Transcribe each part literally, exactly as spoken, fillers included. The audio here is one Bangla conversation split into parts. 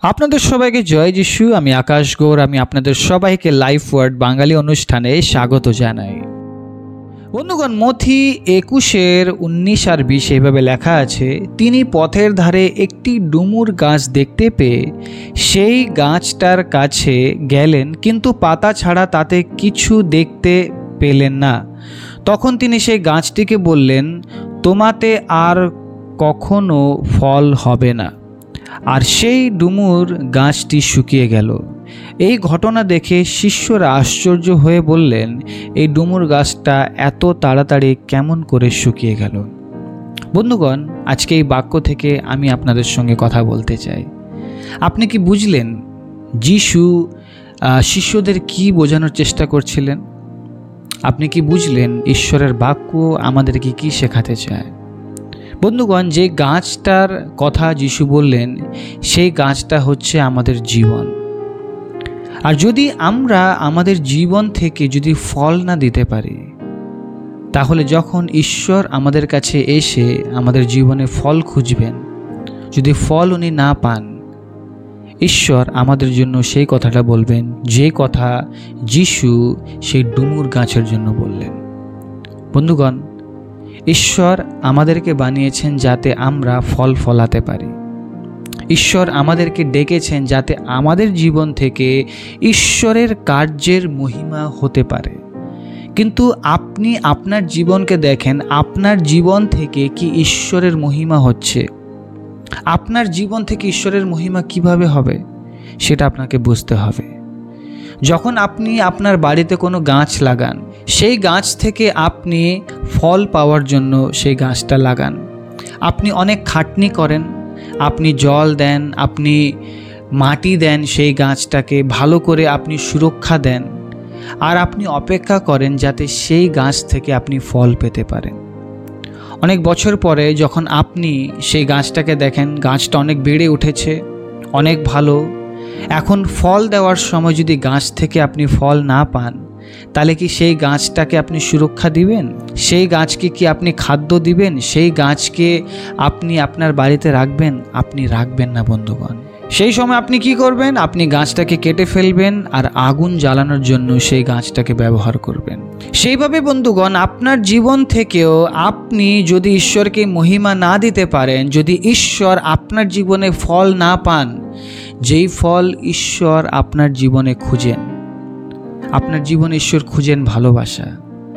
আপনাদের সবাইকে জয় যিশু। আমি আকাশ গৌর। আমি আপনাদের সবাইকে লাইফ ওয়ার্ড বাঙালি অনুষ্ঠানে স্বাগত জানাই। বন্ধুগণ, মথি একুশের উনিশ আর বিশ এইভাবে লেখা আছে, তিনি পথের ধারে একটি ডুমুর গাছ দেখতে পেয়ে সেই গাছটার কাছে গেলেন, কিন্তু পাতা ছাড়া তাতে কিছু দেখতে পেলেন না। তখন তিনি সেই গাছটিকে বললেন, তোমাতে আর কখনো ফল হবে না। আর সেই ডুমুর গাছটি শুকিয়ে গেল। এই ঘটনা দেখে শিষ্যরা আশ্চর্য হয়ে বললেন, এই ডুমুর গাছটা এত তাড়াতাড়ি কেমন করে শুকিয়ে গেল? বন্ধুগণ, আজকে এই বাক্য থেকে আমি আপনাদের সঙ্গে কথা বলতে চাই। আপনি কি বুঝলেন যিশু শিষ্যদের কি বোঝানোর চেষ্টা করছিলেন? আপনি কি বুঝলেন ঈশ্বরের বাক্য আমাদেরকে কি শেখাতে চায়? বন্ধুগণ, যে গাছটার কথা যিশু বললেন সেই গাছটা হচ্ছে আমাদের জীবন। আর যদি আমরা আমাদের জীবন থেকে যদি ফল না দিতে পারি, তাহলে যখন ঈশ্বর আমাদের কাছে এসে আমাদের জীবনে ফল খুঁজবেন, যদি ফল উনি না পান, ঈশ্বর আমাদের জন্য সেই কথাটা বলবেন যে কথা যিশু সেই ডুমুর গাছের জন্য বললেন। বন্ধুগণ, ঈশ্বর আমাদেরকে বানিয়েছেন যাতে আমরা ফল ফলাতে পারি। ঈশ্বর আমাদেরকে ডেকেছেন যাতে আমাদের জীবন থেকে ঈশ্বরের কার্যের মহিমা হতে পারে। কিন্তু আপনি আপনার জীবনকে দেখেন, আপনার জীবন থেকে কি ঈশ্বরের মহিমা হচ্ছে? আপনার জীবন থেকে ঈশ্বরের মহিমা কিভাবে হবে সেটা আপনাকে বুঝতে হবে। যখন আপনি আপনার বাড়িতে কোনো গাছ লাগান, সেই গাছ থেকে আপনি ফল পাওয়ার জন্য সেই গাছটা লাগান। আপনি অনেক খাটনি করেন, আপনি জল দেন, আপনি মাটি দেন, সেই গাছটাকে ভালো করে আপনি সুরক্ষা দেন, আর আপনি অপেক্ষা করেন যাতে সেই গাছ থেকে আপনি ফল পেতে পারেন। অনেক বছর পরে যখন আপনি সেই গাছটাকে দেখেন, গাছটা অনেক বেড়ে উঠেছে, অনেক ভালো, এখন ফল দেওয়ার সময় যদি গাছ থেকে আপনি ফল না পান, তাহলে কি সেই গাছটাকে আপনি সুরক্ষা দিবেন? সেই গাছকে কি আপনি খাদ্য দিবেন? সেই গাছকে আপনি আপনার বাড়িতে রাখবেন? আপনি রাখবেন না বন্ধুগণ। সেই সময় আপনি কি করবেন? আপনি গাছটাকে কেটে ফেলবেন আর আগুন জ্বালানোর জন্য সেই গাছটাকে ব্যবহার করবেন। সেইভাবে বন্ধুগণ, আপনার জীবন থেকেও আপনি যদি ঈশ্বরকে মহিমা না দিতে পারেন, যদি ঈশ্বর আপনার জীবনে ফল না পান, যেই ফল ঈশ্বর আপনার জীবনে খুঁজেন, আপনার জীবনে ঈশ্বর খুঁজেন ভালোবাসা,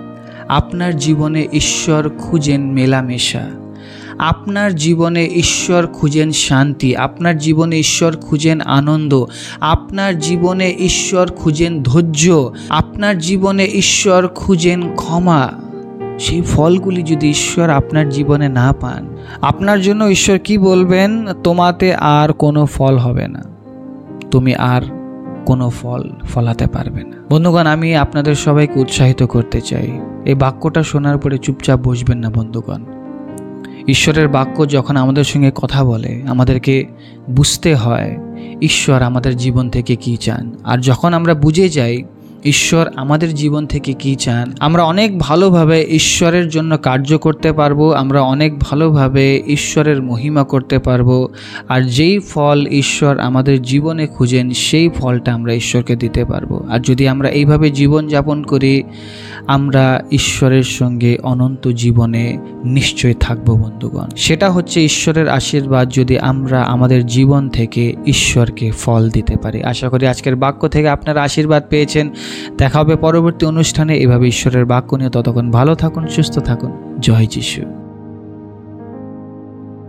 আপনার জীবনে ঈশ্বর খুঁজেন মেলামেশা, আপনার জীবনে ঈশ্বর খুঁজেন শান্তি, আপনার জীবনে ঈশ্বর খুঁজেন আনন্দ, আপনার জীবনে ঈশ্বর খুঁজেন ধৈর্য, আপনার জীবনে ঈশ্বর খুঁজেন ক্ষমা, সেই ফলগুলি যদি ঈশ্বর আপনার জীবনে না পান, আপনার জন্য ঈশ্বর কি বলবেন? তোমাতে আর কোনো ফল হবে না, তুমি আর কোনো ফল ফলাতে পারবে না। বন্ধুগণ, আমি আপনাদের সবাইকে উৎসাহিত করতে চাই, এই বাক্যটা শোনার পরে চুপচাপ বসবেন না বন্ধুগণ। ঈশ্বরের বাক্য যখন আমাদের সঙ্গে কথা বলে, আমাদেরকে বুঝতে হয় ঈশ্বর আমাদের জীবন থেকে কী চান। আর যখন আমরা বুঝে যাই ঈশ্বর আমাদের জীবন থেকে কী চান, আমরা অনেক ভালোভাবে ঈশ্বরের জন্য কার্য করতে পারবো, আমরা অনেক ভালোভাবে ঈশ্বরের মহিমা করতে পারবো। আর যেই ফল ঈশ্বর আমাদের জীবনে খুঁজেন, সেই ফলটা আমরা ঈশ্বরকে দিতে পারবো। আর যদি আমরা এইভাবে জীবন যাপন করি, আমরা ঈশ্বরের সঙ্গে অনন্ত জীবনে নিশ্চয় থাকবো বন্ধুগণ। সেটা হচ্ছে ঈশ্বরের আশীর্বাদ, যদি আমরা আমাদের জীবন থেকে ঈশ্বরকে ফল দিতে পারি। আশা করি আজকের বাক্য থেকে আপনারা আশীর্বাদ পেয়েছেন। দেখা হবে পরবর্তী অনুষ্ঠানে এভাবে ঈশ্বরের বাক্য নিয়ে। ততক্ষণ ভালো থাকুন, সুস্থ থাকুন। জয় যিশু।